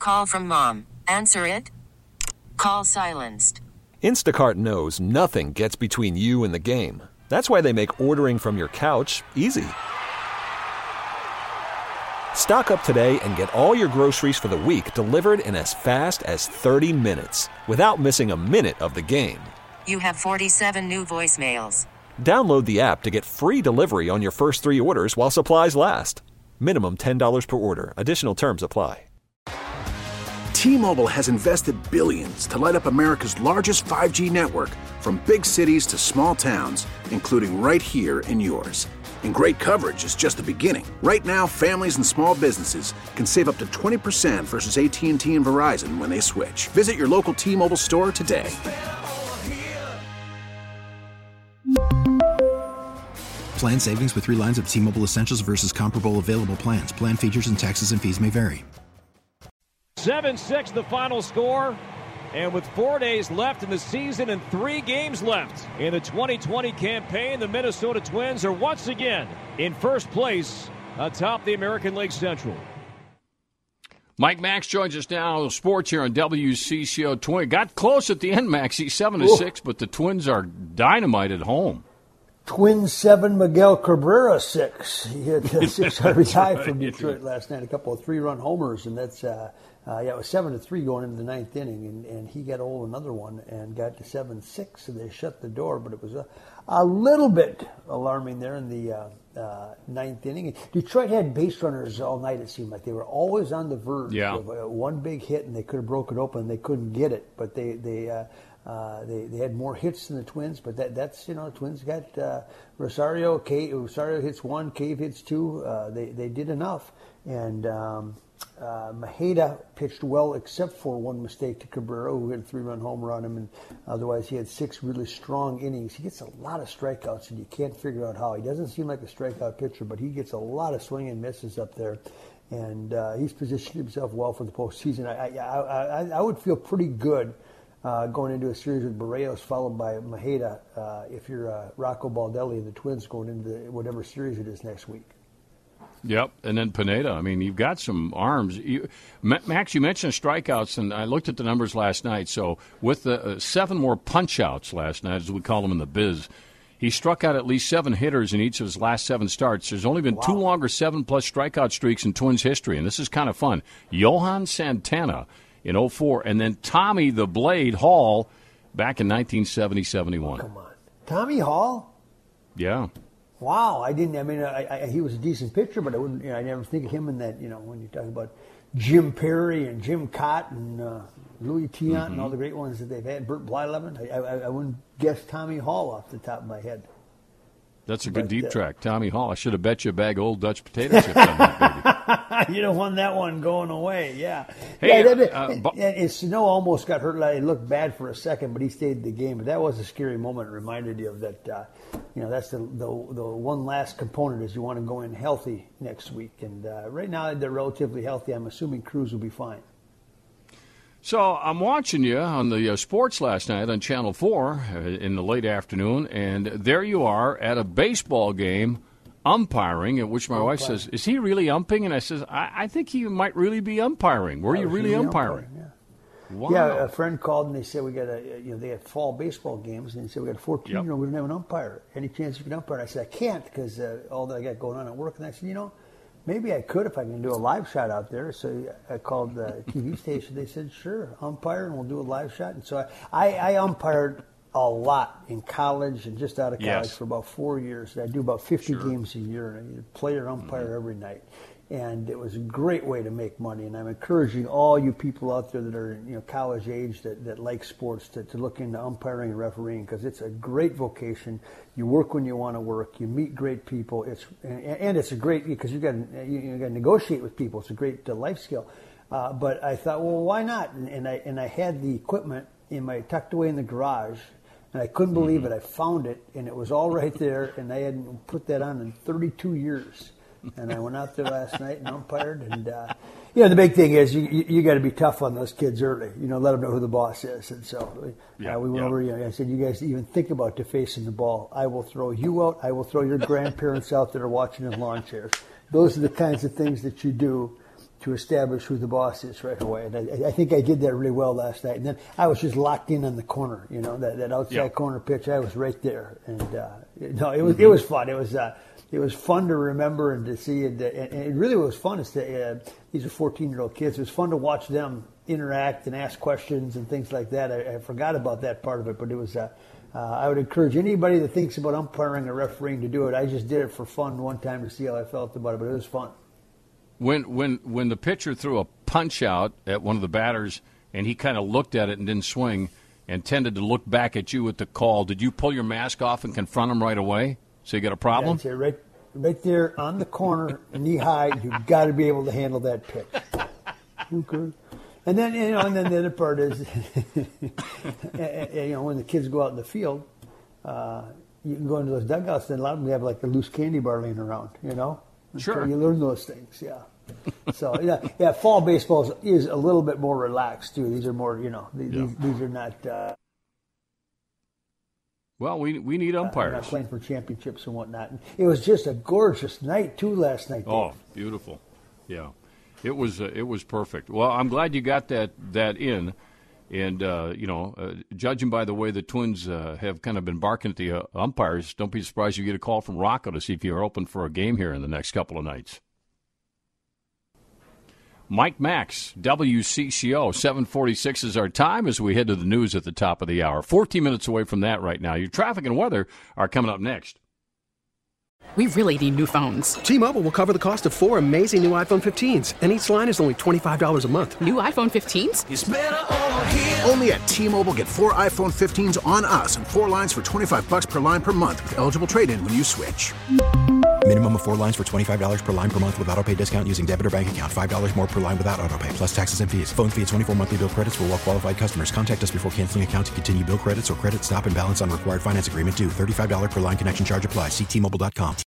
call from mom. Answer it. Call silenced. Instacart knows nothing gets between you and the game. That's why they make ordering from your couch easy. Stock up today and get all your groceries for the week delivered in as fast as 30 minutes without missing a minute of the game. You have 47 new voicemails. Download the app to get free delivery on your first 3 orders while supplies last. Minimum $10 per order. Additional terms apply. T-Mobile has invested billions to light up America's largest 5G network, from big cities to small towns, including right here in yours. And great coverage is just the beginning. Right now, families and small businesses can save up to 20% versus AT&T and Verizon when they switch. Visit your local T-Mobile store today. Plan savings with 3 lines of T-Mobile Essentials versus comparable available plans. Plan features and taxes and fees may vary. 7-6 the final score. And with 4 days left in the season and 3 games left in the 2020 campaign, the Minnesota Twins are once again in first place atop the American League Central. Mike Max joins us now. Sports here on WCCO. Twin got close at the end, Maxie, 7-6, but the Twins are dynamite at home. Twins 7, Miguel Cabrera 6. He hit 6 RBI from Detroit last night, a couple of 3-run homers, and that's it was 7-3 going into the 9th inning, and he got another one and got to 7-6, so they shut the door. But it was a little bit alarming there in the 9th inning. Detroit had base runners all night. It seemed like they were always on the verge of one big hit, and they could have broke it open, and they couldn't get it. But they had more hits than the Twins, but that's the Twins got Rosario hits 1, Cave hits 2. They did enough, and Maheda pitched well except for one mistake to Cabrera, who hit a 3-run homer on him, and otherwise he had 6 really strong innings. He gets a lot of strikeouts, and you can't figure out how. He doesn't seem like a strikeout pitcher, but he gets a lot of swing and misses up there, and he's positioned himself well for the postseason. I would feel pretty good going into a series with Barrios followed by Maheda if you're Rocco Baldelli and the Twins going into whatever series it is next week. Yep, and then Pineda. I mean, you've got some arms. Max, you mentioned strikeouts, and I looked at the numbers last night. So with the 7 more punch-outs last night, as we call them in the biz, he struck out at least 7 hitters in each of his last 7 starts. There's only been 2 longer 7-plus strikeout streaks in Twins history, and this is kind of fun. Johan Santana in 2004, and then Tommy the Blade Hall back in 1970-71. Come on. Tommy Hall? Yeah. Wow, he was a decent pitcher, but I never think of him in that, when you talk about Jim Perry and Jim Cott and Louis Tiant and all the great ones that they've had, Bert Blyleven, I wouldn't guess Tommy Hall off the top of my head. That's a good deep track, Tommy Hall. I should have bet you a bag of old Dutch potato chips on that, baby. You'd have won that one going away, yeah. Hey, Sano almost got hurt. It looked bad for a second, but he stayed in the game. But that was a scary moment. It reminded you of that. That's the one last component is you want to go in healthy next week. And right now they're relatively healthy. I'm assuming Cruz will be fine. So I'm watching you on the sports last night on Channel 4 in the late afternoon, and there you are at a baseball game umpiring, at which my wife says, is he really umping? And I says, I think he might really be umpiring. Were you really umpiring? Yeah. Wow. Yeah, a friend called and they said they had fall baseball games, and they said we got 14. We don't have an umpire. Any chance you can umpire? And I said I can't because all that I got going on at work. And I said, maybe I could if I can do a live shot out there. So I called the TV station. They said, sure, umpire, and we'll do a live shot. And so I umpired a lot in college and just out of college for about 4 years. I do about 50 games a year, and I need a player umpire every night. And it was a great way to make money. And I'm encouraging all you people out there that are college age that like sports to look into umpiring and refereeing, because it's a great vocation. You work when you want to work. You meet great people. It's a great, because you got to negotiate with people. It's a great life skill. But I thought, well, why not? And I had the equipment tucked away in the garage, and I couldn't believe it. I found it, and it was all right there, and I hadn't put that on in 32 years. And I went out there last night and umpired. And, the big thing is you got to be tough on those kids early. Let them know who the boss is. And so we went over, I said, you guys even think about defacing the ball. I will throw you out. I will throw your grandparents out that are watching in lawn chairs. Those are the kinds of things that you do to establish who the boss is right away. And I think I did that really well last night. And then I was just locked in on the corner, that outside corner pitch. I was right there. And, it was fun. It was fun to remember and to see it. And it really was fun. These are 14-year-old kids. It was fun to watch them interact and ask questions and things like that. I forgot about that part of it, but it was, I would encourage anybody that thinks about umpiring or refereeing to do it. I just did it for fun one time to see how I felt about it, but it was fun. When the pitcher threw a punch out at one of the batters and he kind of looked at it and didn't swing and tended to look back at you at the call, did you pull your mask off and confront him right away? So you got a problem? Yeah, right there on the corner, knee high. You've got to be able to handle that pitch. Okay. And then the other part is, when the kids go out in the field, you can go into those dugouts, and a lot of them have like a loose candy bar laying around, Sure. So you learn those things, yeah. So, fall baseball is a little bit more relaxed, too. These are more, these are not... Well, we need umpires. Not playing for championships and whatnot. And it was just a gorgeous night, too, last night. Oh, beautiful. Yeah. It was perfect. Well, I'm glad you got that in. And, judging by the way the Twins have kind of been barking at the umpires, don't be surprised you get a call from Rocco to see if you're open for a game here in the next couple of nights. Mike Max, WCCO, 7:46 is our time as we head to the news at the top of the hour. 14 minutes away from that right now. Your traffic and weather are coming up next. We really need new phones. T-Mobile will cover the cost of 4 amazing new iPhone 15s, and each line is only $25 a month. New iPhone 15s? It's better over here. Only at T-Mobile, get 4 iPhone 15s on us and 4 lines for $25 per line per month with eligible trade-in when you switch. Minimum of 4 lines for $25 per line per month with autopay discount using debit or bank account. $5 more per line without autopay, plus taxes and fees. Phone fee at 24 monthly bill credits for well-qualified customers. Contact us before canceling account to continue bill credits or credit stop and balance on required finance agreement due. $35 per line connection charge applies. See T-Mobile.com.